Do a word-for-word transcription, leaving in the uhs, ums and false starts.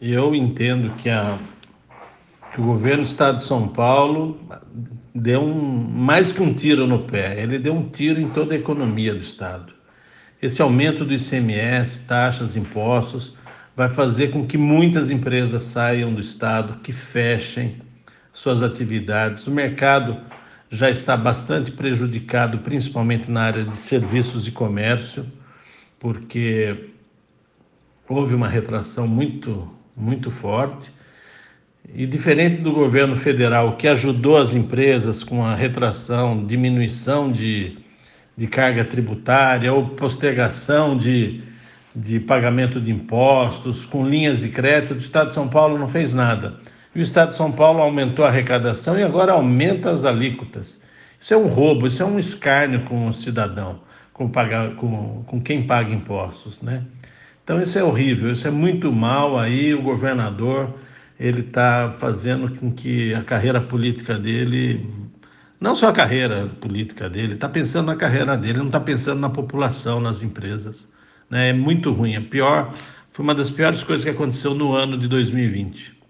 Eu entendo que, a, que o governo do estado de São Paulo deu um, mais que um tiro no pé, ele deu um tiro em toda a economia do estado. Esse aumento do I C M S, taxas, impostos, vai fazer com que muitas empresas saiam do estado, que fechem suas atividades. O mercado já está bastante prejudicado, principalmente na área de serviços e comércio, porque houve uma retração muito, muito forte. E diferente do governo federal, que ajudou as empresas com a retração, diminuição de, de carga tributária ou postergação de, de pagamento de impostos, com linhas de crédito, o Estado de São Paulo não fez nada. E o Estado de São Paulo aumentou a arrecadação e agora aumenta as alíquotas. Isso é um roubo, isso é um escárnio com o cidadão, com, pagar, com, com quem paga impostos, né? Então isso é horrível, isso é muito mal. Aí o governador, ele está fazendo com que a carreira política dele, não só a carreira política dele, está pensando na carreira dele, não está pensando na população, nas empresas, né? É muito ruim, é pior, foi uma das piores coisas que aconteceu no ano de dois mil e vinte.